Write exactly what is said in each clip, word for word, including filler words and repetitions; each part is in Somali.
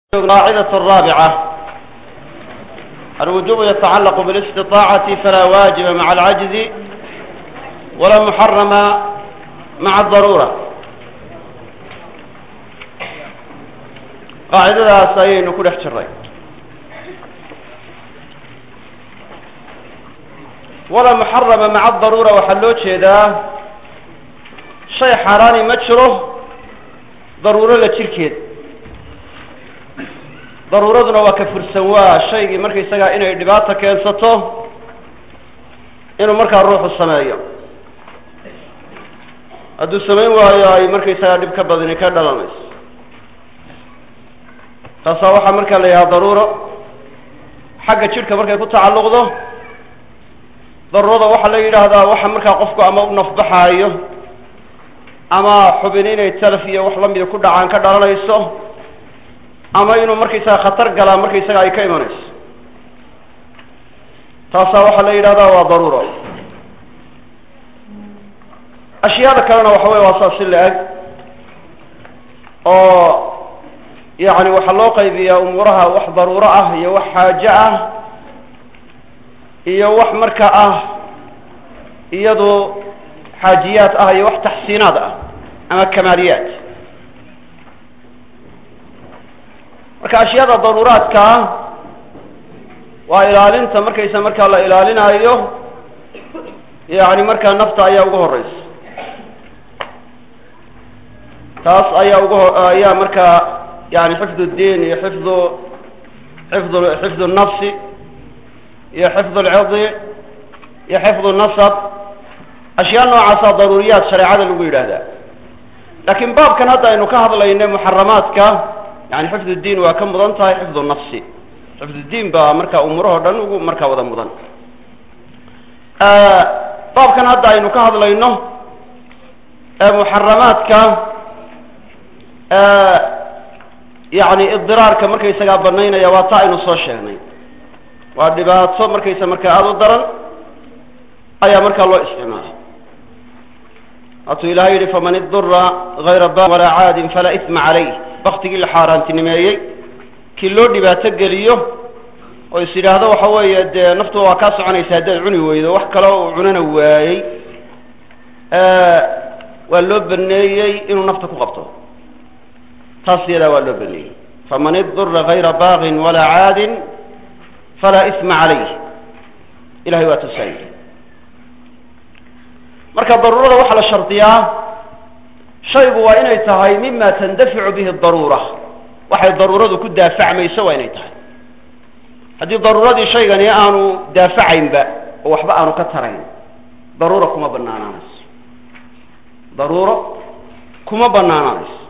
القاعدة الرابعة: الوجوب يتعلق بالاستطاعة فلا واجب مع العجز ولا محرم مع الضرورة. قاعدة سايين كل احتراي ولا محرم مع الضرورة وحلوش هذا شيء حراني مجره ضرورة لتشركيد ضرورتنا وكفر سوا شيء مركي سجى إنه دبعته كنسته إنه مركي الروح السماوية أدو السماوية ويا مركي سجى دبك بدني كذا لامس تصوح مركي اللي هي ضرورة حاجة شركة مركي يكون تعلق ذا ضرورة واحد اللي هذا واحد مركي قفقه أما نفضحها أيه أما حبنين يتلفيه وحلم يكون عن كذا لامسه ama inuu markaysaga khatar galaa markaysaga ay ka imanayso taasa waxa la yiraahdaa waa daruuro. ashyaada kalena waxa weey waa saas leeg oo yaani waxa loo qaybiyaa umuraha wax daruuro ah iyo wax xaaje ah iyo wax marka ah iyadoo xaajiyaad ah iyo wax tahsiinaad ah ama kamaaliyaad. marka ashyaada daruuraadka waa ilaalinta markaysa marka la ilaalinayo yaani marka nafta ayaa ugu horeysa taas ayaa ugu ayaa marka yaani xifdu diin iyo xifdu xifdu xifdu nafsi iyo xifdu al-'irdi iyo xifdu nasab ashyaa noocaas daruuriyaad shariicada lagu yiraahdaa. laakiin baabkan hadda aynu ka hadlaynay muharramaadka يعني حفظ الدين وكم مضان تاي حفظ النفس. حفظ الدين با مركا أمره دن ومركا وذا مضان. آه طب كان هذا إنه كهذا لأنه آه محرمات ك آه يعني الضرار كمركا يسقى بنينا يواطع نصوص يعني. والدبات صوب مركا يسمى مركا هذا الضرر أي مركا الله استعمال. أتو إلهي فمن الضر غير باغ ولا عاد فلا إثم عليه. وقتي اللي حارنتنميي كيلو دباته galiyo oo isiraahdo waxa weeye naftu waa ka soconaysa hadii cuni weydo wax kale oo cunana waayay ee waa loo baneeyay inuu nafta ku qabto taasiyada waa loo baneeyay faman idurra ghayra baghin wala 'adin fala isma alayhi ilahi wa tasayyi. marka daruurada waxa la shartiyaa shaygu waa inay tahay mimma tandafi'u bihi ad-darura waxay daruuradu ku daafacmayso waa inay tahay hadii daruuradii shaygani aanu daafacaynba oo waxba aanu ka tarayn daruura kuma banaanaanayso daruura kuma banaanaanayso.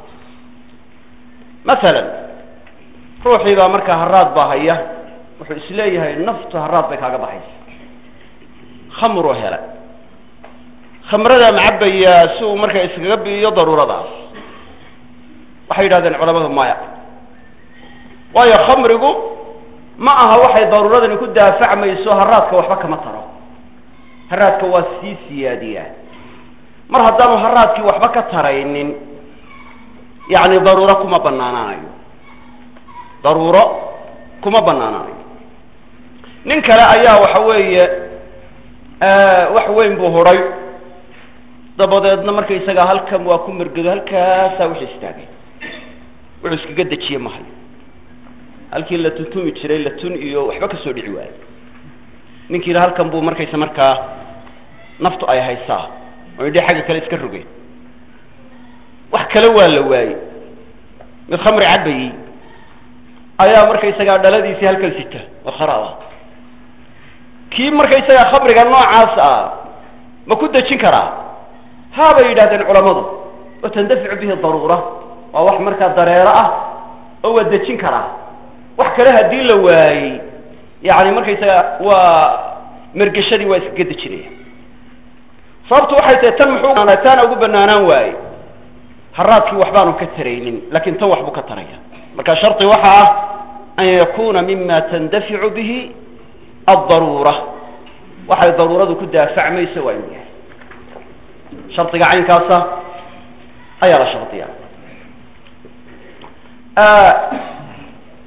مثلا ruuxii baa marka haraad baa haya wuxuu isleeyahay naftu haraad bay kaaga baxaysaa khamru hela khamrada macabaya suu marka iskaga biyo daruuradaas waxay yiraahdeen culimadu maya waayo khamrigu ma aha waxay daruuradani ku daafacmayso haraadka waxba kama taro haraadka waa sii siyaadiya mar haddaanu haraadkii waxba ka taraynin yaani daruuro kuma banaanaanayo daruuro kuma banaanaanayo. nin kale ayaa waxa weeye ee wax weyn buu horay dabadeedna markay isaga halkan waa ku mirgado halkaas wax istaagay wuxuu iskaga dajiyay mahal halkii la tutumi jiray la tun iyo waxba ka soo dhici waayay ninkii halkan buu markaysa markaa naftu ay haysaa oo idii xaga kale iska rogay wax kale waa la waayay mid khamri cabay ayaa markaysa dhaladiisii halkan sita oo kharaaba kii markaysa khamriga noocaas ah ma ku dajin karaa هذا يدادن علماء وتندفع به الضرورة وواح مركز ضريرة هو الدجين كراه واح كلها دين لواي يعني مركز و مركشدي واسقد تشريه صارت واحد تم حقوق أنا تانا وقبلنا أنا واي هراتك وحبان كترين لكن توح بكترية مركز شرطي وحا أن يكون مما تندفع به الضرورة واحد ضرورة كده فعمي سوى شرطي عين كاسة أي على شرطية. آه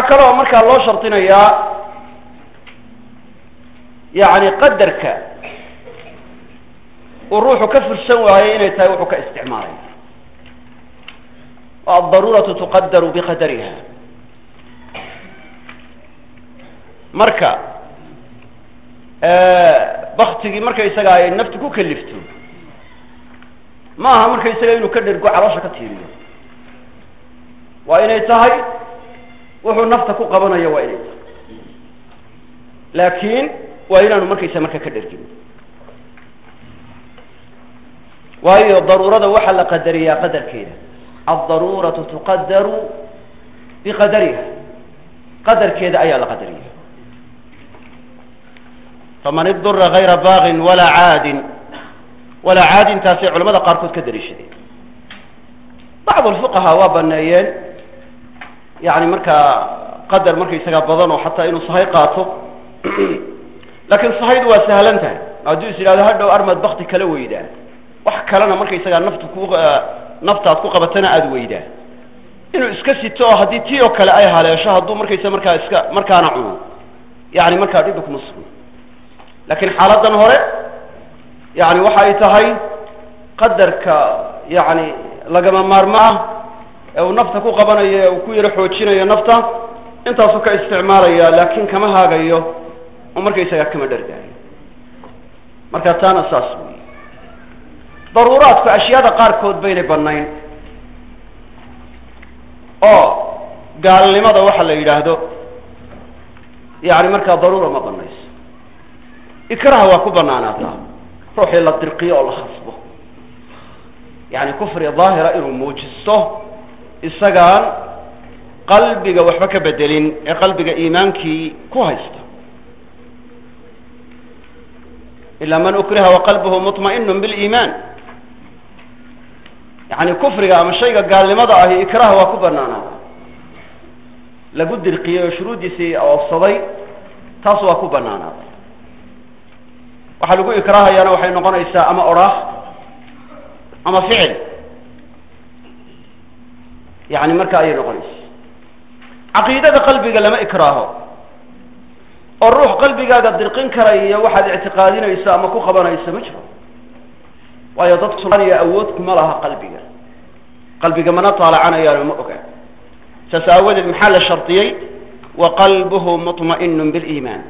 kaloo markaa loo shardinayaa yani qadarka uu ruuxu ka fursan waayey inay tahay wuxuu ka isticmaalay addaruuratu tuqadaru biqadariha marka baktigii markaysaga ay naftu ku kalifto ma aha markaysaga inuu ka dhergo caloosha ka tiiriyo waa inay tahay wuxuu nafta ku qabanayo waa inay tahay laakiin waa inaanu markaysa marka ka dhergin waayo daruurada waxaa la qadariyaa qadarkeeda addaruuratu tuqadaru biqadariha qadarkeeda ayaa la qadariya faman idura gayra baagin walaa caadin walaa caadintaasay culamada qaarkood ka daliishadeen bacdu lfuqahaa waa baneeyeen yani markaa qadar markaysagaa badan oo xataa inuu sahay qaato laakiin sahaydu waa sahlan tahay hadduu is yidhahdo hadhow armad bakti kala weydaa wax kalena markaysagaa nafta ku naftaad ku qabatana aada weydaa inuu iska sito oo haddii tii oo kale ay haleesho hadduu markaysa markaa iska markaana cuno yani markaa dhibi kuma sugno laakiin xaaladan hore yani waxa ay tahay qadarka yani lagama maarmo ah ee uu nafta ku qabanayo ee uu ku yaro xoojinayo nafta intaasuu ka isticmaalaya laakin kama haagayo oo markaysagaa kama dhargaayo marka taana saas wey daruuraadku ashyaada qaarkood baynay banayn oo gaalnimada waxa la yidhaahdo yani markaa daruura ma banayso ikraha waa ku banaanaataa ruuxii la dirqiyo oo la khasbo yani kufri daahira inuu muujisto isagaan qalbiga waxba ka bedelin ee qalbiga iimaankii ku haysta ila man ukriha waqalbuhu muطma'inu biliimaan yani kufriga ama shayga gaalnimada ahi ikraha waa ku banaanaada lagu dirqiyey oo shuruuddiisii oofsaday taas waa ku banaanaada waxaa lagu ikrahayaana waxay noqonaysaa ama oraah ama ficil yani marka ayay noqonaysa caqiidada qalbiga lama ikraaho oo ruux qalbigaaga dirqin karaya waxaad ictiqaadinayso ama ku qabanayso ma jiro waayo dadku sulaniya awood kuma laha qalbiga qalbiga mana taalacanayaan ma oga saas aawadeed maxaa la shardiyey waqalbuhu muطma'inu biliimaan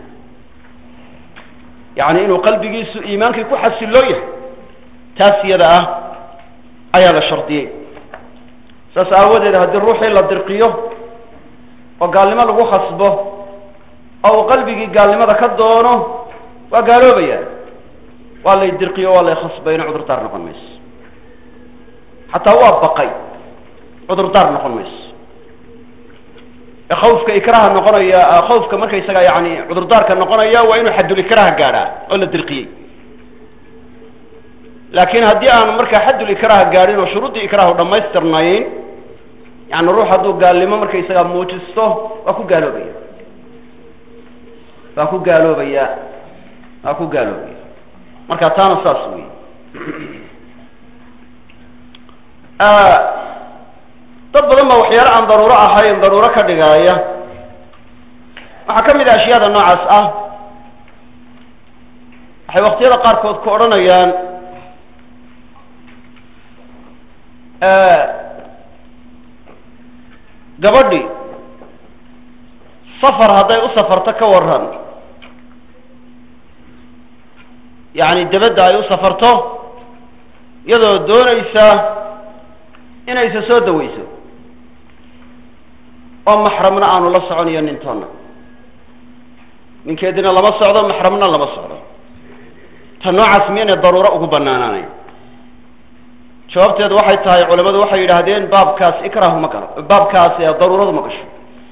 yani inuu qalbigiisu iimaankii ku xasiloo yahay taas iyada ah ayaa la shardiyey saas aawadeed haddii ruuxii la dirqiyo oo gaalnimo lagu khasbo oo uu qalbigii gaalnimada ka doono waa gaaloobaya waa lay dirqiyo waa lay khasbayna cudurdaar noqon mayso xataa waa baqay cudurdaar noqon mayso khawfka ikraha noqonaya khawfka markaysaga yani cudurdaarka noqonaya waa inuu xadul ikraha gaadhaa oo la dirqiyey laakin haddii aanu markaa xadul ikraha gaadhin oo shuruuddii ikraha dhamaystirnayn yani ruux hadduu gaalnimo markaysaga muujisto waa ku gaaloobaya waa ku gaaloobaya waa ku gaaloobaya marka taana saas wey dad badan ba waxyaalo aan daruuro ahayn daruuro ka dhigaaya waxaa ka mid a ashyaada noocaas ah waxay waktiyada qaarkood ku odhanayaan gabadhi safar hadday u safarto ka waran yani dabadda ay u safarto iyadoo doonaysa inaysa soo daweyso oo maxramna aanu la soconayo nintoonna ninkeedina lama socdo maxramna lama socdo ta noocaas miyaynay daruuro ugu banaanaanayn jawaabteedu waxay tahay culamadu waxay yidhaahdeen baabkaas ikrahu ma galo baabkaas daruuradu ma gasho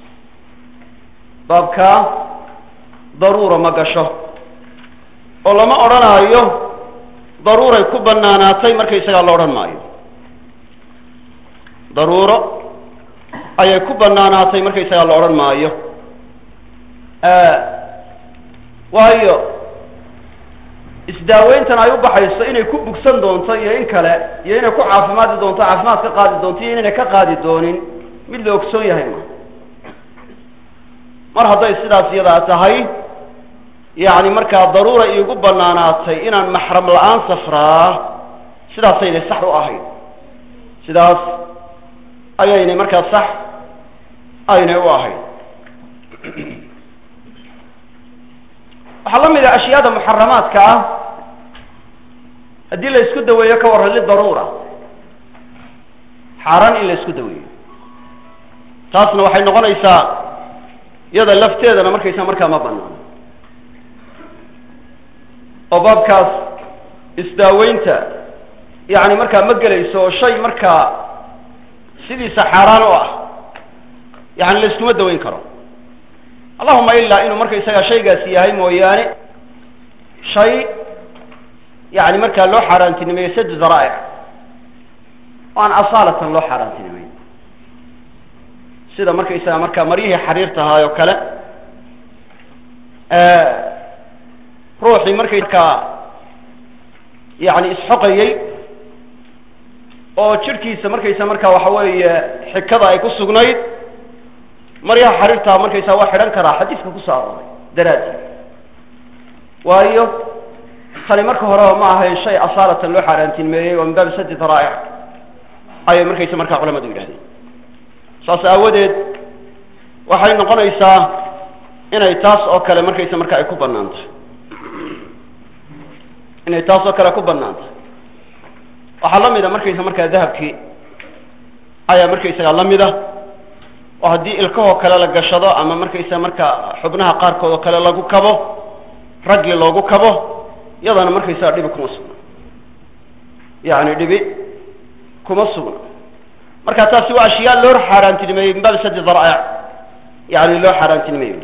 baabkaa daruura ma gasho oo lama odhanaayo daruuray ku banaanaatay markaysagaa la odhan maayo daruuro ayay ku banaanaatay markaysagaa la odhan maayo waayo isdaaweyntan ay u baxayso inay ku bugsan doonto iyo in kale iyo inay ku caafimaadi doonto caafimaad ka qaadi doonto iyo inayna ka qaadi doonin mid la ogsoon yahay ma mar hadday sidaas iyadaa tahay yacni markaa daruura iigu banaanaatay inaan maxram la-aan safraa sidaasaynay sax u ahayd sidaas ayaynay markaa sax aynay u ahayd waxaa la mid a ashyaada muxaramaadka ah haddii la isku daweeyo ka warran lidaruura xaaraan in la isku daweeyo taasna waxay noqonaysaa iyada lafteedana markaysa markaa ma banaano oo baabkaas isdaaweynta yani markaa ma gelayso oo shay markaa sidiisa xaaraan u ah yani la iskuma daweyn karo allahuma ilaa inuu markaysaga shaygaasi yahay mooyaane shay yani markaa loo xaaraantinimeeyo sad zaraa'ic oo aan asaalatan loo xaaraantinimeyn sida markaysaga markaa maryihii xariirta ahaay oo kale ruuxii markay markaa yani isxoqayey oo jidhkiisa markaysa markaa waxa weeye xikada ay ku sugnayd maryaha xariirtaa markaysaa waa xidhan karaa xadiiska kusoo arooray daraadi waayo tani marka horeba ma ahayn shay asaalatan loo xaaraantinimeeyey oo min baabi sadi daraa'ic ayay markaysa markaa culamadu yidhahdeen saas aawadeed waxay noqonaysaa inay taas oo kale markaysa marka ay ku banaan tahay inay taas oo kale ku banaan tahay waxaa la mida markaysa markaa dahabkii ayaa markaysaga la mida oo haddii ilkahoo kale la gashado ama markaysa markaa xubnaha qaarkood oo kale lagu kabo raggi loogu kabo iyadana markaysaa dhibi kuma sugna yani dhibi kuma sugna marka taasi waa ashyaa loo xaaraantinimeeyey min baabi sadi daraa'ic yani loo xaaraantinimeeyo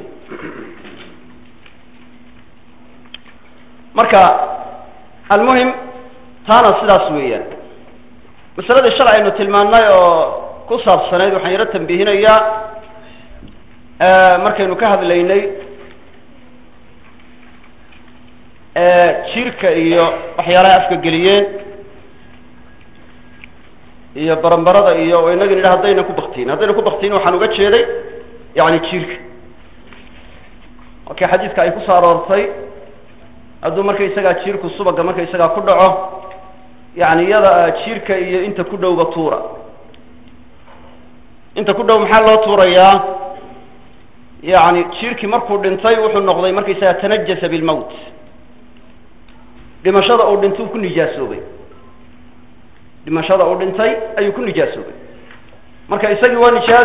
marka almuhim taana sidaas weeyaan masaladii shalay aynu tilmaannay oo ku saabsanayd waxaan yaro tambihinayaa markaynu ka hadlaynay jirka iyo waxyaalaha afka geliyeen iyo baranbarada iyo inagin idha haddayna ku baktiin haddayna ku baktiin waxaan uga jeeday yani jirka okay xadiiska ay kusoo aroortay hadduu marka isagaa jirku subaga marka isagaa ku dhaco yani iyada jirka iyo inta ku dhowba tuura inta ku dhow maxaa loo tuurayaa yani jirkii markuu dhintay wuxuu noqday markaysaga tanajasa bilmowt dhimashada uu dhintay ku nijaasoobay dhimashada uu dhintay ayuu ku nijaasoobay marka isagii waa nijaas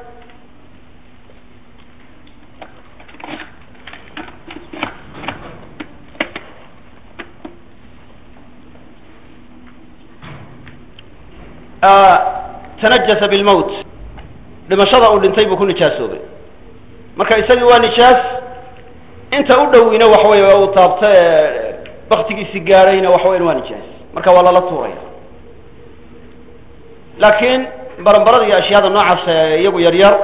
tanajasa bilmowt dhimashada uu dhintay buu ku nijaasoobay marka isagii waa nijaas inta u dhowina waxa wey uu taabta baktigiisi gaadhayna waxa weyan waa nijaas marka waa lala tuuraya laakiin baranbarada iyo ashyaada noocaas iyagu yar yar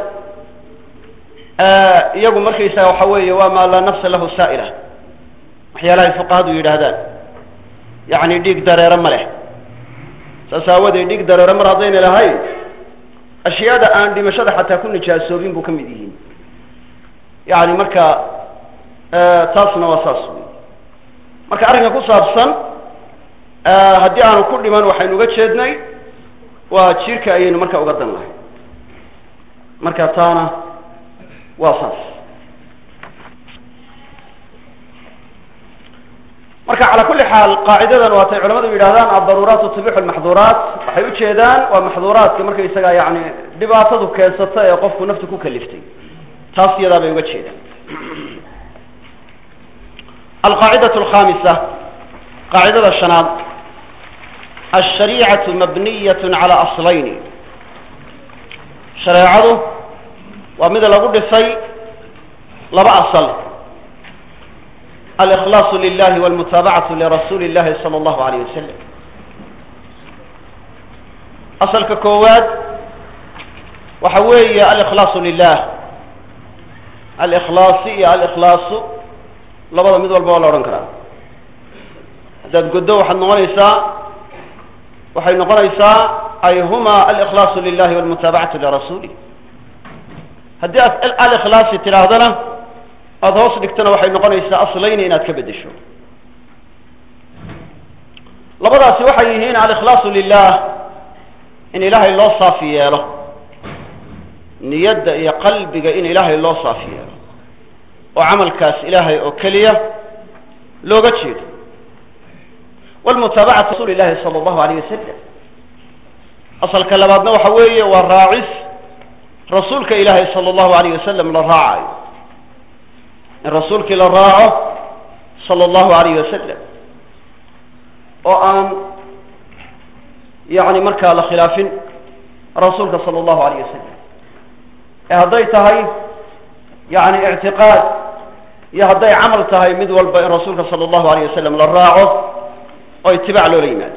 iyagu markaysaga waxa weeye waa maa laa nafsa lahu saa'ila waxyaalahay fuqahadu yidhaahdaan yani dhiig dareere ma leh saas aawadeed dhiig dareere mar haddayna lahayn ashyaada aan dhimashada xataa ku nijaasoobin buu ka mid yihiin yani marka taasna waa saas wey marka arrinka ku saabsan haddii aanu ku dhiman waxaynu uga jeednay waa jirka ayaynu marka uga dan lahay marka taana waa saas marka calaa kulli xaal qaacidadan waatay culamadu yidhahdaan addaruuraat tubixu lmaxduuraat waxay ujeedaan waa maxduuraadka markaysaga yani dhibaatadu keensata ee qofku naftu ku kaliftay taas iyadaa bay uga jeedaan alqaacidatu alkhamisa qaacidada shanaad alshariicatu mabniyat cala aslayni shareecadu waa mid lagu dhisay laba asal alkhlaasu lilahi walmutaabacatu lirasuuli illahi sala allahu alayh wasalam asalka koowaad waxa weeye alikhlaasu lilah alikhlaasi iyo alikhlaasu labada mid walba waa la odhan karaa haddaad goddo waxaad noqonaysaa waxay noqonaysaa ay huma alikhlaasu lilahi walmutaabacatu lirasuulih haddii aad alikhlaasi tidhaahdana aada hoos dhigtana waxay noqonaysaa aslayni inaad ka beddesho. labadaasi waxay yihiin alikhlaasu lilah, in ilaahay loo saafi yeelo, niyadda iyo qalbiga in ilaahay loo saafi yeelo oo camalkaas ilaahay oo keliya looga jeedo. walmutaabacatu rasuuli llahi sala allahu alayh wasalam, asalka labaadna waxa weeye waa raacis rasuulka ilaahay sala allahu alayh wasalam la raacayo, in rasuulkii la raaco sala allahu alayh wasalam oo aan yani markaa la khilaafin rasuulka sala allahu alayh wasalam. ee hadday tahay yani ictiqaad iyo hadday camal tahay mid walba in rasuulka sala allahu alayh wasalam la raaco oo itibaac loola yimaado.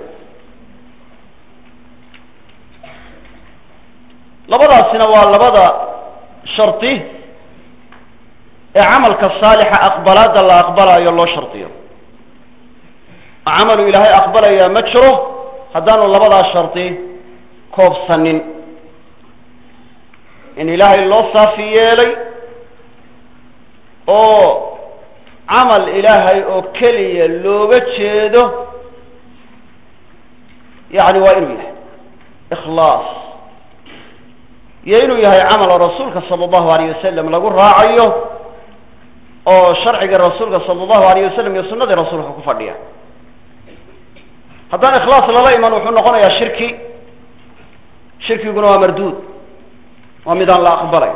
labadaasina waa labada shardi ee camalka saalixa aqbalaada la aqbalayo loo shardiyo. camalu ilaahay aqbalaya ma jiro haddaanu labadaa shardi koobsanin, in ilaahay loo saafi yeelay oo camal ilaahay oo keliya looga jeedo, yani waa inuu yahay ikhlaas, iyo inuu yahay camal rasuulka sala allahu alayh wasalam lagu raacayo oo sharciga rasuulka sala allahu alayh wasalam iyo sunnadii rasuulka ku fadhiya. haddaan ikhlaas lala iman wuxuu noqonayaa shirki, shirkiguna waa marduud, waa mid aan la aqbalay.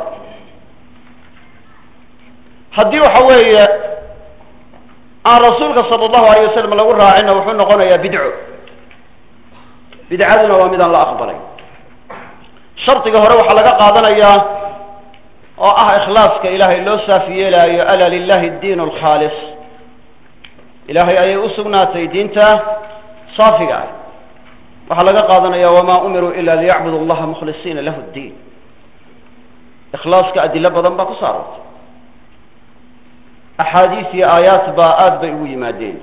haddii waxa weeye aan rasuulka sala allahu alayh wasalam lagu raacina wuxuu noqonayaa bidco, bidcaduna waa mid aan la aqbalay. shardiga hore waxaa laga qaadanayaa oo ah ikhlaaska ilaahay loo saafi yeelaayo, ala lilahi diin alkhaalis, ilaahay ayay u sugnaatay diinta saafiga ah. waxaa laga qaadanaya wamaa umiruu ila liyacbudu allaha mukhlisiina lahu ddiin. ikhlaaska adilo badan baa ku saarantay, axaadiis iyo aayaat baa aad bay ugu yimaadeen.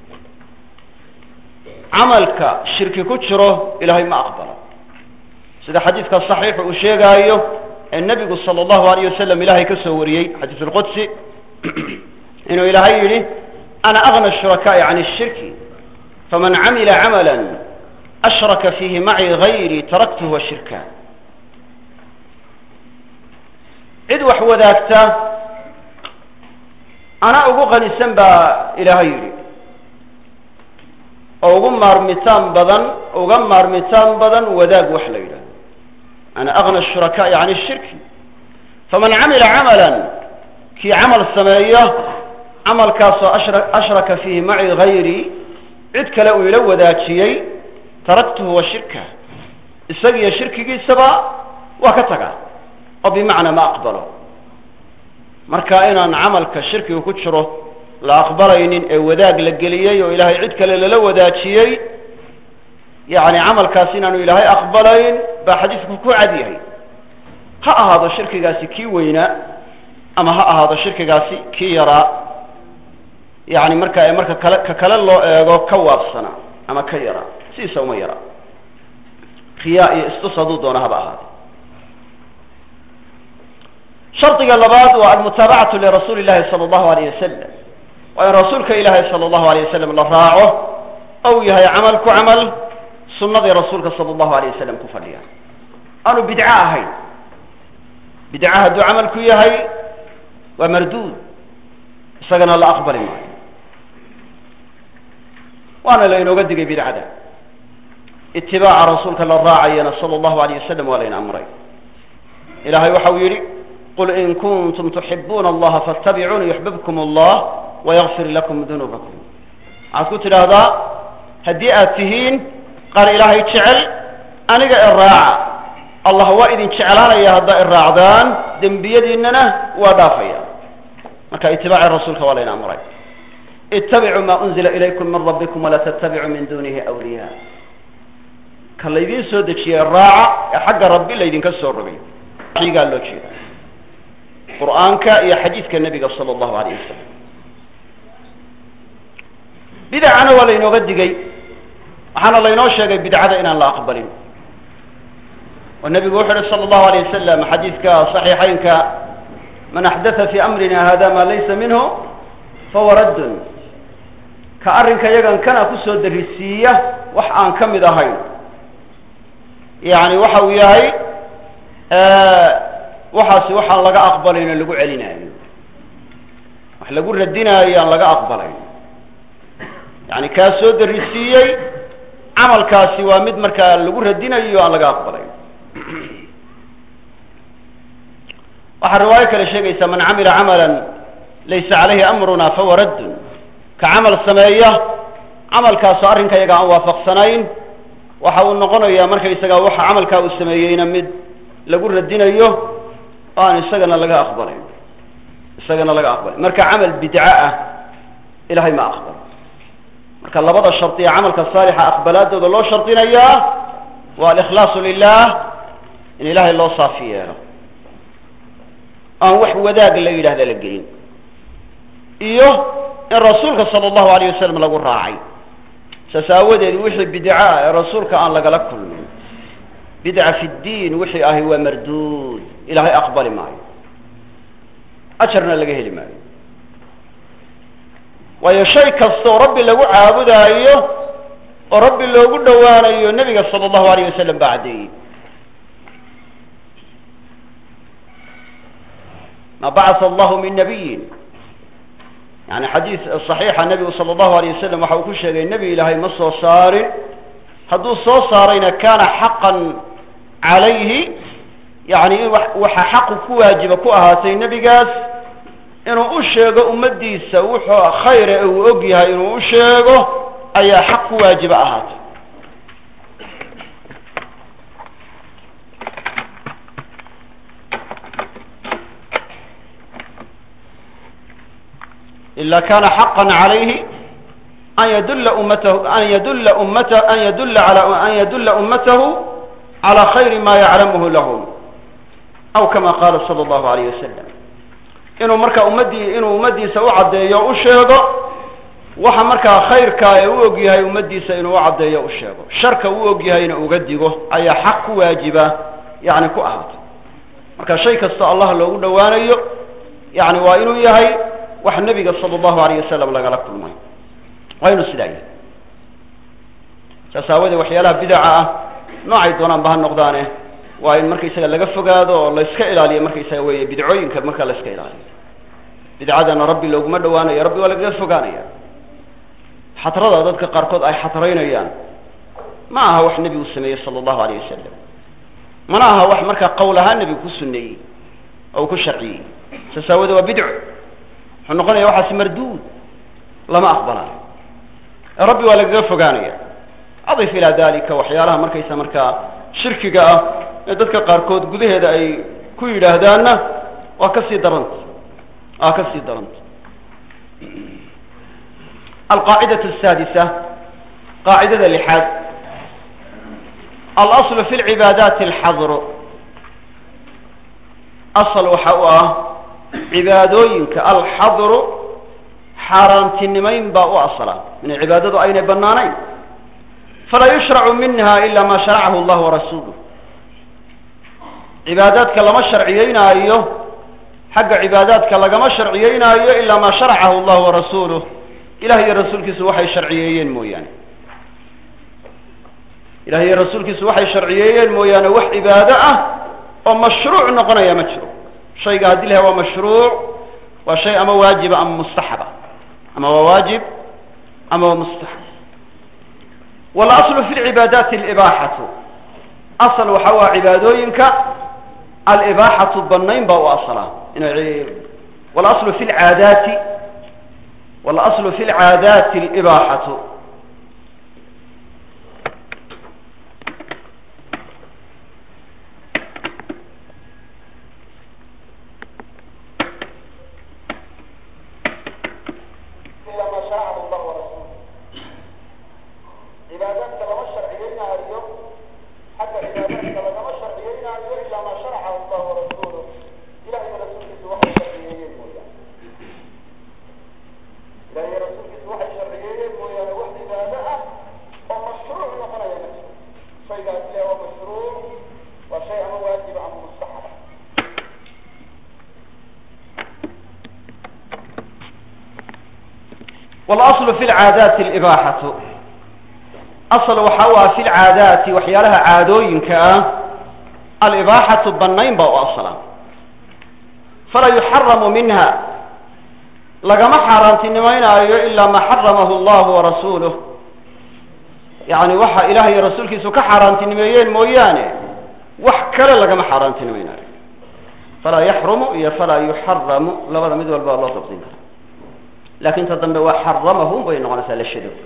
camalka shirki ku jiro ilaahay ma aqbalo, sida xadiidka saxiixa uu sheegaayo ee nebigu sala allahu alayh wasalam ilaahay ka soo wariyey xadiis alqudsi inuu ilaahay yidhi ana agna shurakaai can ishirki faman camila camala ashraka fiihi macii gayrii taraktuhu wa shirka. cid wax wadaagta anaa ugu qanisan baa ilaahay yidhi, oo ugu maarmitaan badan uga maarmitaan badan wadaag wax la yidhahdo. ana agna shurakaai can ishirki faman camila camalan, kii camal sameeya camalkaasoo ashraka fiihi macii gayrii, cid kale uu ila wadaajiyey, taraktuhu wa shirka, isagiyo shirkigiisaba waa ka tagaa oo bimacnaa ma aqbalo. marka inaan camalka shirkiga ku jiro la aqbalaynin ee wadaag la geliyey oo ilaahay cid kale lala wadaajiyey, yani camalkaas inaanu ilaahay aqbalayn baa xadiisku ku cad yahay. ha ahaado shirkigaasi kii weynaa ama ha ahaado shirkigaasi kii yaraa, yani marka marka kale ka kale loo eego ka waabsana ama ka yaraa, sidiisa uma yaraa. riyaa iyo istus hadduu doona haba ahaado. shardiga labaad waa almutaabacatu lirasuuli llahi sala allahu alayh wasalam, waa in rasuulka ilaahay sala allahu alayh wasalam la raaco ou yahay camal ku camal sunnadii rasuulka sala allahu alayh wasalam ku fadhiya, aanu bidco ahayn. bidca hadduu camalku yahay waa marduud, isagana la aqbali maayo. waana laynooga digay bidcada. itibaaca rasuulka la raacayana sala allahu alayh wasalam waa layna amray. ilahay waxa uu yidhi qul in kuntum tuxibuuna allaha faatabicuuni yuxbibkum allah wayagfir lakum dunuubakum. waxaad ku tidhaahdaa haddii aad tihiin qaar ilaahay jecel aniga i raaca, allah waa idin jeclaanaya haddaa i raacdaan, dembiyadiinana waa dhaafaya. marka itibaaci rasuulka waa layna amray. ittabicuu maa unzila ilaykum min rabbikum walaa tattabicuu min dunihi awliya. ka laydin soo dejiyey raaca ee xagga rabbi laydinka soo rogay. xigaa loo jeeda qur'aanka iyo xadiidka nebiga sala allahu alayh wasalam. bidacana waa laynooga digay, waxaana laynoo sheegay bidcada inaan la aqbalin والنبي وحده صلى الله عليه وسلم حديث صحيحين ك من أحدث في أمرنا هذا ما ليس منه فهو رد كأرنك يجن كان كسر درسية وحان كم إذا هاي يعني وحوياي أه وحاسي وحان لقى أقبلين اللي قو علينا وحلا قول ردنا يعني لقى أقبلين يعني كاسو درسية عمل كاسي ومد مركا اللي قول ردنا يعني لقى أقبلين وحا رواية لشيء من عمل عملا ليس عليه أمرنا فهو رد كعمل السمائية عمل كاسارين كيقع وافق سنين وحاول نقول يا مركا يسقى وحا عمل كاو السمائيين مد لقول ردين أيوه آن استغنى لقى أخبرين استغنى لقى أخبرين مركا عمل بدعاء إلهي ما أخبر مركا اللبضة الشرطية عمل كالصالحة أقبلات دو الله شرطين أياه والإخلاص لله إن إلهي الله صافيه أن وح وداق اللي إله ذا لقين إيوه إن رسولك صلى الله عليه وسلم لقوا الراعي سساود وحي بدعاء رسولك أن لقى لك كل بدعة في الدين وحي أهي ومردود إلهي أقبل معي أشرنا لقيه لماي ويشي كستو ربي لقوا عابدا أيوه وربي لقوا دوان أيوه النبي صلى الله عليه وسلم بعدي ما بعث الله من نبي يعني حديث الصحيح النبي صلى الله عليه وسلم وحاول شيء النبي إلهي مصر صار هدو صارين كان حقا عليه يعني وح حق واجب كوهاتي النبي قاس إنه أشيغ أمدي سوح خير أو أجيها إنه أشيغ أي حق واجب أهات إلا كان حقا عليه أن يدل أمته أن يدل أمته أن يدل على أن يدل أمته على خير ما يعلمه لهم أو كما قال صلى الله عليه وسلم إنه مركا أمدي إنه أمدي سوعد يا أشهد وح مركا خير كا يوجي هاي أمدي سإنه وعد يا أشهد شرك يوجي هاي نوجديه أي حق واجبة يعني كأهات مركا شيء كست الله لو دوانيه يعني وإنه يهاي وح النبي صلى الله عليه وسلم لقى لك الماء وين السلاية تساوي وحيالها بدعة نوعي دونان بها النقدانه وإن مركي سجل لقى فقاد والله يسكيل عليه مركي سوي بدعوين كمركي الله يسكيل عليه بدعة أنا ربي لو قمر وانا يا ربي ولا قد فقاني حترضى ضدك قارقود أي حترين أيام معها وح النبي والسمية صلى الله عليه وسلم مناها وح مركي قولها النبي كسني أو كشرعي تساوي وبدع حنقول يا واحد مردود لما أقبله ربي ولا قد فقاني أضيف إلى ذلك وحيالها مركي سمركا شركي جاء dadka qaarkood gudaheeda ay ku yiraahdaan waa ka sii darant aa ka sii darant القاعدة السادسة قاعدة اللحاد الأصل في العبادات الحظر أصل وحواه عبادوينك الحظر حرام تنمين باء أصلا من العبادات أين بنانين فلا يشرع منها إلا ما شرعه الله ورسوله عباداتك لما شرعيين أيه حق عباداتك لما شرعيين أيه إلا ما شرعه الله ورسوله إلهي رسولك سوحي شرعيين مويان إلهي رسولك سوحي شرعيين مويان وح عبادة ومشروع نقنا يا مشروع شيء قاعد له هو مشروع وشيء أما واجب أم مستحبة أما واجب أما مستحب والأصل في العبادات الإباحة أصل وحوى عبادوينك الإباحة الضنين بأو أصلا والأصل في العادات والأصل في العادات الإباحة إلا ما شرعه الله ورسوله عباداتك لما شرعيين اليوم حتى عباداتك لما شرعيين اليوم إلا ما شرعه الله ورسوله إلهي رسولك سوحي شرعيين مويا إلهي رسولك سوحي شرعيين مويا والاصل في العادات الاباحه اصل وحوا في العادات وحيالها عادوينك الاباحه بنين با اصلا فلا يحرم منها لما حرمتنمينايو الا ما حرمه الله ورسوله يعني وحا الهي رسولك سو كحرمتنميين مويانه wax kale laga ma xaraantinaynayo fala yahrumu ya fala yuharramu labada mid walba Allah tabtin laakin tadambe wa harramahu way noqonaysaa la shido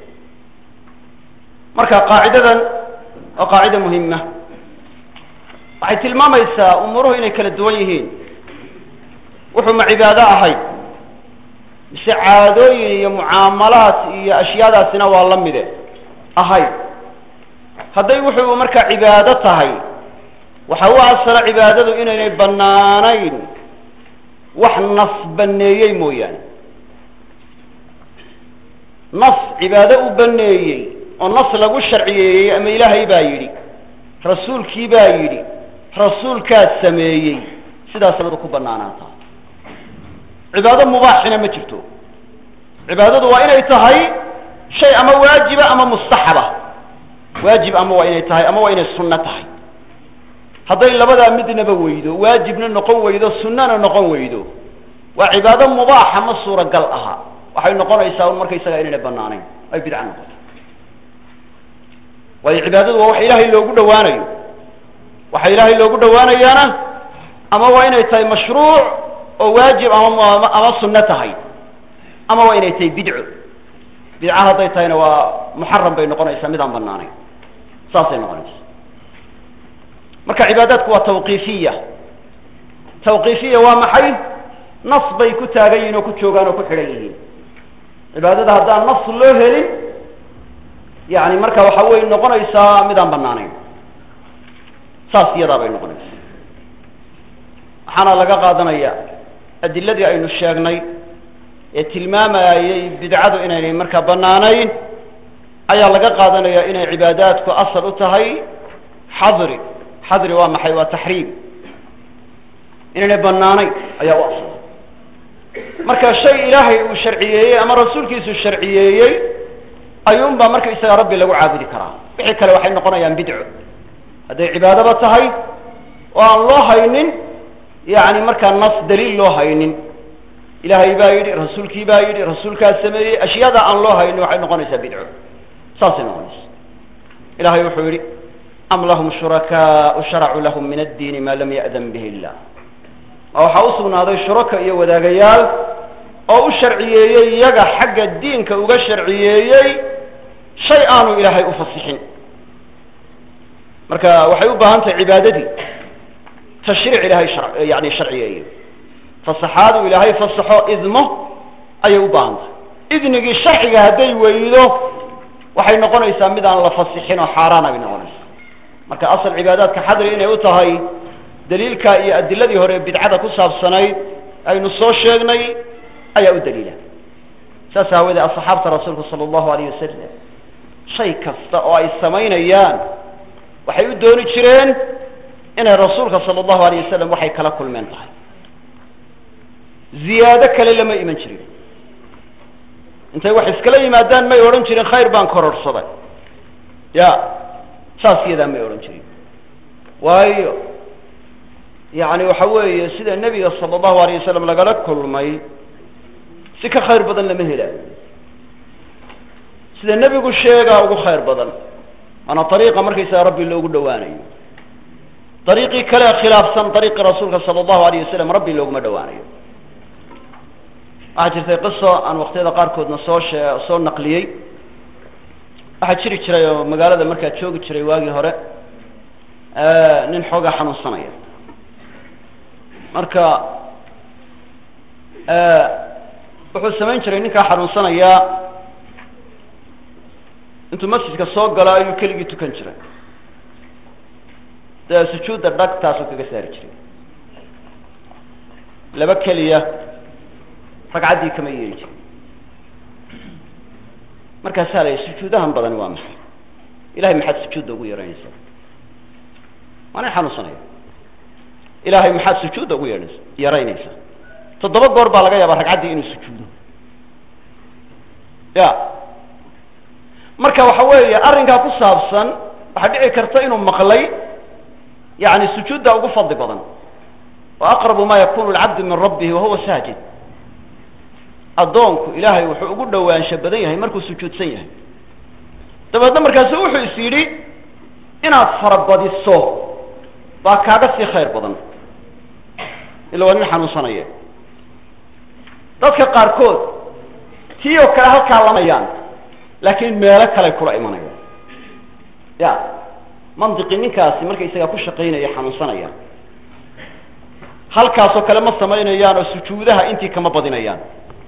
marka qaacidadan oo qaacida muhiima waxay tilmaamaysaa umuruhu inay kala duwan yihiin wuxuu ma cibaado ahay mise caadooyin iyo mucaamalaat iyo ashyaadaasina waa la mid ahay haday wuxuu marka cibaado tahay waxa uu asala cibaadadu inay banaanayn wax nas baneeyay mooyaan nas cibaado u baneeyay oo nas lagu sharciyeeyay ama ilaahay baa yiri rasuulkii baa yiri rasuulkaas sameeyay sidaas lagu ku banaanaata cibaado mubaaxina ma jirto cibaadadu waa inay tahay shay ama waajiba ama mustahaba waajib ama waa inay tahay ama waa inay sunna tahay haday labada midnaba weydo waajibna noqon weydo sunnana noqon weydo waa cibaado mubaaxa ma suura gal aha waxay noqonaysaa marka isaga inay banaanayn ay bidca noqoto way cibaadadu waa wax ilaahay loogu dhawaanayo waxa ilaahay loogu dhawaanayana ama waa inay tahay mashruuc oo waajib ama ama sunna tahay ama waa inay tahay bidco bidca haday tahayna waa muharram bay noqonaysaa mid aan banaanayn saasay noqonaysaa marka cibaadaadku waa tawqiifiyya tawqiifiyya waa maxay nas bay ku taagayiin oo ku joogaan oo ku xiran yihiin cibaadada haddaan nas loo helin yani marka waxa way noqonaysaa mid aan banaanayn saas iyadaa bay noqonaysaa waxaana laga qaadanaya adiladii aynu sheegnay ee tilmaamayay bidcadu inaynay marka banaanayn ayaa laga qaadanaya inay cibaadaadku asal u tahay xadri xadri waa maxay waa taxriim inay banaanayn ayaa u asal marka shay ilaahay uu sharciyeeyay ama rasuulkiisu sharciyeeyay ayuun baa marka isaga rabbi lagu caabudi karaa wixii kale waxay noqonayaan bidco haday cibaadaba tahay oo aan loo haynin yani marka nas daliil loo haynin ilaahay baa yidhi rasuulkii baa yidhi rasuulkaas sameeyey ashyaada aan loo haynin waxay noqonaysaa bidco saasay noqonaysa ilaahay wuxuu yidhi am lahum shurakaa'u sharacuu lahum min addiini maa lam ya'dan bihi illah ma waxaa u sugnaaday shuraka iyo wadaagayaal oo u sharciyeeyey iyaga xagga diinka uga sharciyeeyey shay aanu ilaahay u fasixin marka waxay u baahan tahay cibaadadii tashriic ilaahay yani sharciyeeyey fasaxaadu ilaahay fasaxo idmo ayay u baahan tahay idnigii sharciga hadday weydo waxay noqonaysaa mid aan la fasixin oo xaaraana bay noqonaysaa marka asal cibaadaadka xadri inay u tahay daliilka iyo adiladii hore bidcada ku saabsanayd aynu soo sheegnay ayaa u daliila saas aawadeed asxaabta rasuulka sala allahu alayh wasalam shay kasta oo ay samaynayaan waxay u dooni jireen inay rasuulka sala allahu alayh wasalam waxay kala kulmeen tahay ziyaado kale lama iman jirin intay wax iskala yimaadaan may odhan jirin khayr baan kororsaday ya saas iyadaa may odhan jirin waayo yani waxa weeye sida nebiga sala allahu alayh wasalam lagala kulmay si ka khayr badan lama helaayo sida nebigu sheegaa ugu khayr badan waana ariiqa markaysaga rabbi loogu dhawaanayo ariiqii kale khilaafsan ariiqii rasuulka sala allahu alayh wasalam rabbi looguma dhawaanayo waxaa jirtay qiso aan waqtiyada qaarkoodna soo shee soo naqliyey waxaa jiri jiray oo magaalada markaa joogi jiray waagii hore nin xoogaa xanuunsanaya marka wuxuu samayn jiray ninkaa xanuunsanayaa intuu masjidka soo galo ayuu keligii tukan jiray dee sujuudda dhag taasuu kaga saari jiray laba keliya ragcaddii kama yeeli jirin markaasaa la sujuudahan badani waa maxay ilahay maxaad sujuudda ugu yeeranaysaa waa nin xanuunsanaya ilahay maxaad sujuudda ugu yeehanaysa yaraynaysaa toddoba goor baa laga yaabaa ragcaddii inuu sujuudo ya marka waxa weeye arrinkaa ku saabsan waxaa dhici karta inuu maqlay yani sujuudda ugu fadli badan wa aqrabu ma yakunu alcabdu min rabbihi wahuwa saajid addoonku ilaahay wuxuu ugu dhowaansho badan yahay markuu sujuudsan yahay dabeedna markaasu wuxuu is yidhi inaad farabadiso baa kaaga sii khayr badan ila waa nin xanuunsanaya dadka qaarkood tii oo kale halkaa lamayaan laakiin meelo kale kula imanaya ya mantiqi ninkaasi marka isagaa ku shaqaynaya xanuunsanaya halkaasoo kale ma samaynayaan oo sujuudaha intii kama badinayaan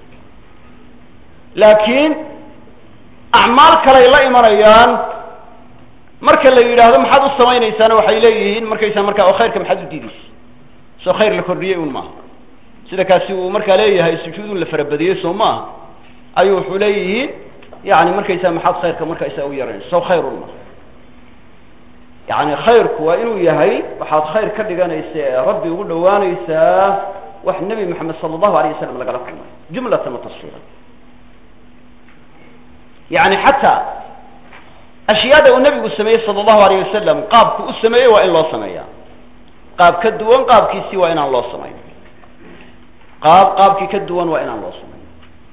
laakiin acmaal kaley la imanayaan marka la yidhaahdo maxaad u samaynaysaana waxay leeyihiin markaysaa markaa oo khayrka maxaad u diidaysa soo khayr la kordhiyey un maaha sida kaasi uu markaa leeyahay sujuudun la farabadiyey soo maaha ayuu wuxuu leeyihiin yani markaysaa maxaad khayrka markaysaa u yaranaysa soo khayr un maaha yani khayrku waa inuu yahay waxaad khayr ka dhiganaysa ee rabbi ugu dhawaanaysaa wax nebi maxamed sala allahu alayh wasalam lagala kulmay jumlatan wa tafsiilan yani xataa ashyaada uu nebigu sameeyey sala allahu alayh wasalam qaabku u sameeyey waa in loo sameeyaa qaab ka duwan qaabkiisii waa inaan loo samayn qaab qaabkii ka duwan waa inaan loo samayn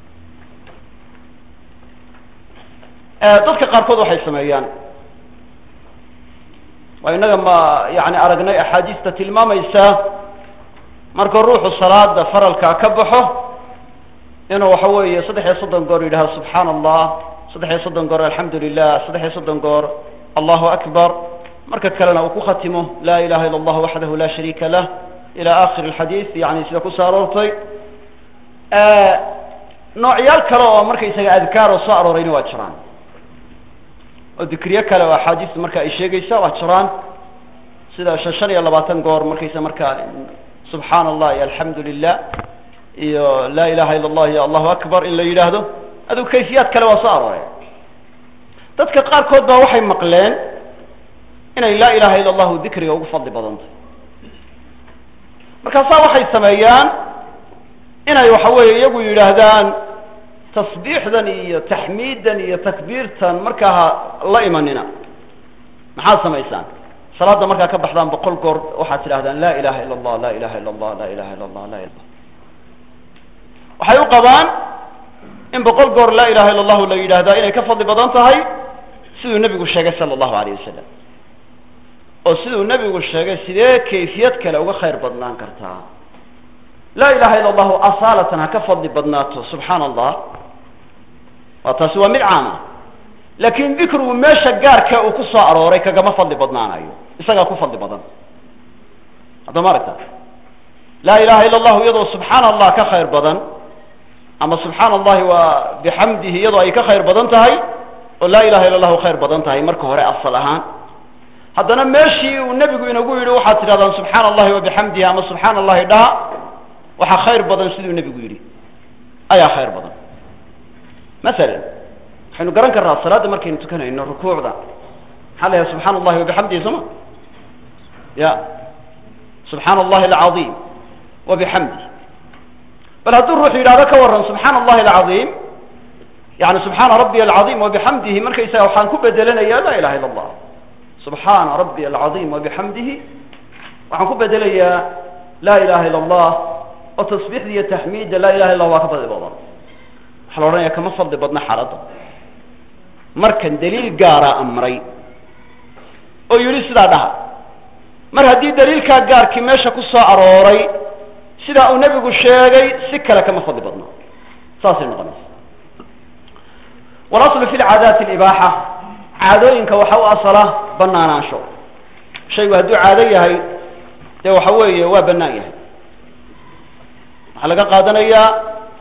dadka qaarkood waxay sameeyaan waa innaga ma yani aragnay axaadiista tilmaamaysa marka ruuxu salaada faralkaa ka baxo inuu waxa weeye saddex iyo soddon goor yidhahdo subxaana allah saddex iyo soddon goor alxamdu lilah saddex iyo soddon goor allahu akbar marka kalena uu ku khatimo laa ilaha illa allah waxdahu la shariika lah ila akhir alxadiid yani sida ku soo aroortay noocyaal kale oo markaysaga adkaar oo soo aroorayna waa jiraan oo dikriye kale oo axaadiistu marka ay sheegaysa waa jiraan sida shan shan iyo labaatan goor markaysa markaa subxaana allah iyo alxamdu lilah iyo laa ilaha illa allah iyo allahu akbar in la yidhaahdo aduu kayfiyaad kale waa soo arooray dadka qaarkood baa waxay maqleen inay laa ilaha illa allahu dikriga ugu fadli badantay markaasaa waxay sameeyaan inay waxa weeye iyagu yidhaahdaan tasbiixdan iyo taxmiiddan iyo takbiirtan markaa la imanina maxaad samaysaan salaada markaa ka baxdaan boqol goor waxaad tidhahdaan laa ilaha illa allah laa ilaha illa allah laa ilaha illa allah laa ilaha waxay u qabaan in boqol goor laa ilaha illa allahu la yidhaahdaa inay ka fadli badan tahay siduu nebigu sheegay sala allahu alayh wasalam oo siduu nebigu sheegay sidee kayfiyad kale uga khayr badnaan kartaa laa ilaha illa allahu asaalatan ha ka fadli badnaato subxaana allah waa taasi waa mid caama laakin dikrigu meesha gaarka uu ku soo arooray kagama fadli badnaanayo isagaa ku fadli badan hadda ma aragta laa ilaha illa allahu iyadoo subxaana allah ka khayr badan ama subxaana allahi wa bixamdihi iyadoo ay ka khayr badan tahay oo laa ilaha illa allahu khayr badan tahay marka hore asal ahaan haddana meeshii uu nebigu inagu yidhi waxaad tidhahdaan subxaana allahi wa bixamdihi ama subxaana allahi dhaha waxaa khayr badan siduu nebigu yidhi ayaa khayr badan masalan waxaynu garan karnaa salaadda markaynu tukanayno rukuucda maxaa la yahay subxaana allahi wabixamdihi sooma ya subxaana allahi alcaiim wabixamdih bal hadduu ruuxu yidhahdo ka waran subxaana allahi alcaiim yani subxaana rabbiy alcaiim wabixamdihi markaysaga waxaan ku bedelanayaa laa ilaha illa allah subxaana rabbiy alcaiim wabixamdihi waxaan ku bedelayaa laa ilaha illa allah oo tasbiixda iyo taxmiidda laa ilaha illa waa ka fadli badan waxaa la odhanaya kama fadli badna xaaladda markan daliil gaara amray oo yidhi sidaa dhaha mar haddii daliilkaa gaarkii meesha ku soo arooray sidaa uu nebigu sheegay si kale kama fadli badna saasay noqonaysa walaslu fi lcaadaati alibaaxa caadooyinka waxa u asala banaanaansho shaygu hadduu caado yahay dee waxa weeye waa banaan yahay waxaa laga qaadanayaa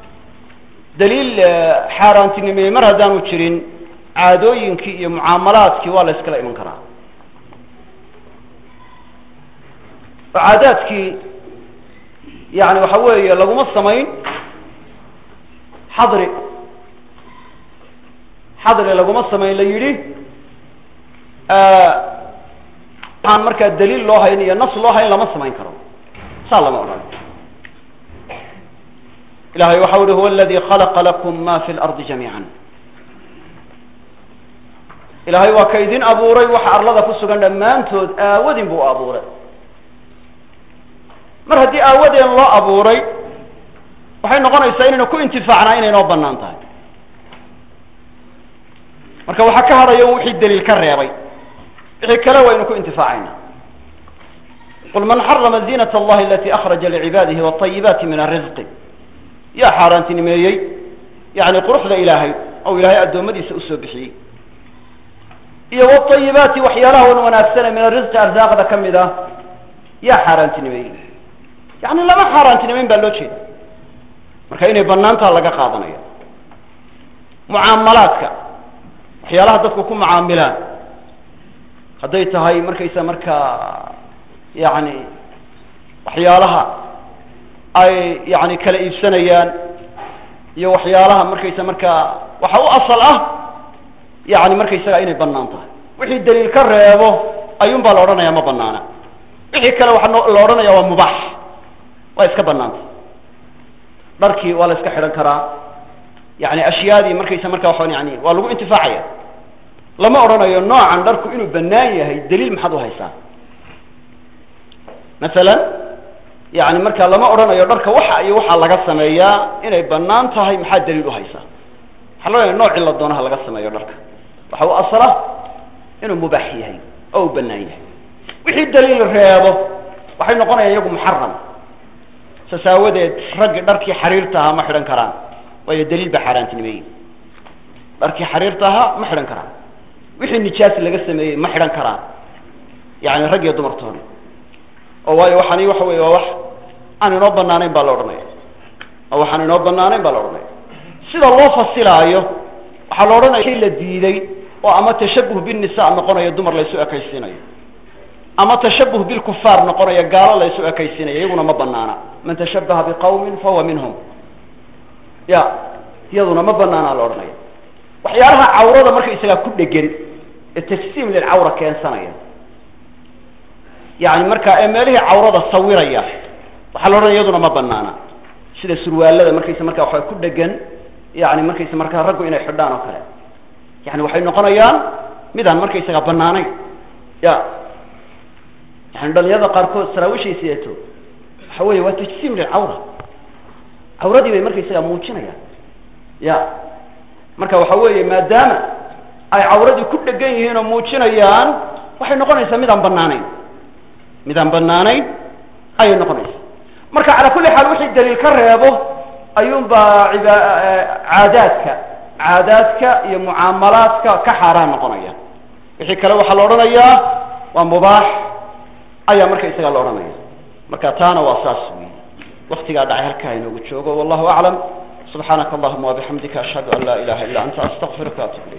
daliil xaaraantinimeeyey mar haddaanu jirin caadooyinkii iyo mucaamalaadkii waa la iskala iman karaa oo caadaadkii yani waxa weeye laguma samayn xadri xadri laguma samayn la yidhi waxaan markaa daliil loo hayn iyo nas loo hayn lama samayn karo saa lama odhan ilahay waxa uhi huwa aladi khalaqa lakum ma fi lardi jamiica ilaahay waa ka idin abuuray waxa arlada ku sugan dhammaantood aawadin buu abuuray mar haddii aawadeen loo abuuray waxay noqonaysaa inaynu ku intifaacnaa inay noo bannaan tahay marka waxaa ka hadhayo wixii daliil ka reebay wixii kale waynu ku intifaacayna qul man xarama ziinat allahi alati akhraja licibaadihi watayibaati min arrisqi yaa xaaraantinimeeyey yani quruxda ilaahay oo ilaahay addoommadiisa usoo bixiyey iyo watayibaati waxyaalaha wan wanaagsane min arrisqi arsaaqda ka mid ah yaa xaaraantinimeeyey yani lama xaaraantinimeyn baa loo jeeda marka inay banaantaa laga qaadanayo mucaamalaadka waxyaalaha dadku ku mucaamilaan hadday tahay markaysa markaa yani waxyaalaha ay yani kala iibsanayaan iyo waxyaalaha markaysa markaa waxa u asal ah yani markaysaga inay banaan tahay wixii daliil ka reebo ayuun baa la odhanaya ma banaana wixii kale waxa la odhanaya waa mubaax waa iska banaanta dharkii waa la iska xidhan karaa yani ashyaadii markaysa markaa waa yani waa lagu intifaacaya lama odhanayo noocan dharku inuu banaan yahay daliil maxaad u haysaa masalan yani marka lama odhanayo dharka waxa iyo waxaa laga sameeyaa inay banaan tahay maxaa daliil u haysaa waxaa la odhanaya noocii la doonaha laga sameeyo dharka waxa u asala inuu mubaax yahay oo u banaan yahay wixii daliil reebo waxay noqonayaan iyagu muxaram saas aawadeed raggi dharkii xariirta ahaa ma xidhan karaan waayo daliil ba xaaraantinimeeyey dharkii xariirta ahaa ma xidhan karaan wixii nijaas laga sameeyey ma xidhan karaan yani rag iyo dumartoona oo waayo waxaani waxa wey waa wax aan inoo banaanayn baa la odhanaya oo waxaan inoo banaanayn baa la odhanaya sida loo fasilaayo waxaa la odhanaya kii la diiday oo ama tashabuh binnisa noqonayo dumar laysu ekaysiinayo ama tashabuh bilkufaar noqonaya gaalo laysu ekaysiinayo iyaguna ma banaana man tashabaha biqawmin fahuwa minhum ya iyaduna ma banaana la odhanaya waxyaalaha cawrada marka isagaa ku dhegan ee tajsiim lilcawra keensanaya yani marka ee meelihii cawrada sawiraya waxaa la odhanaya iyaduna ma banaana sida surwaalada markaysa markaa waxa ku dhegan yani markaysa markaa raggu inay xidhaan oo kale yani waxay noqonayaan midaan markaysaga banaanayn ya yani dhalinyarada qaarkood saraawishay sideeto waxa weeye waa tajsiim lilcawra cawradii bay markaysaga muujinayaan ya marka waxa weeye maadaama ay cawradii ku dhegan yihiin oo muujinayaan waxay noqonaysaa midaan banaanayn midaan banaanayn ayay noqonaysaa marka calaa kulli xaal wixii daliil ka reebo ayuunbaa caadaadka caadaadka iyo mucaamalaadka ka xaaraan noqonaya wixii kale waxaa la odhanayaa waa mubaax ayaa marka isaga la odhanaya marka taana waa saas wey waktigaa dhacay halkaa inoogu joogo wallahu aclam subxaanaka allahuma wabixamdika ashhadu an laa ilaha illa anta astaqfiruka atub ilayk